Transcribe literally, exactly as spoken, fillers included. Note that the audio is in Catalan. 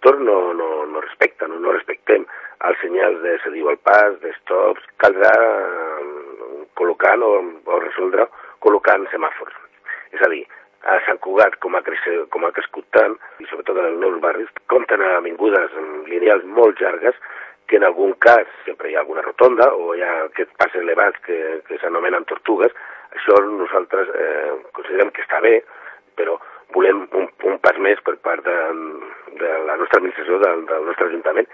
sector no, no, no respecta, no, no respectem els senyals de se diu al pas, de stops, caldrà col·locant o, o resoldre col·locant semàfors. És a dir, a Sant Cugat, com ha, crescut, com ha crescut tant, i sobretot en els nous barris, compten a avingudes lineals molt llargues, que en algun cas sempre hi ha alguna rotonda o hi ha aquests passes elevats que, que s'anomenen tortugues. Això nosaltres eh, considerem que està bé, però volem un, un pas més per part de, de la nostra administració, del, del nostre ajuntament,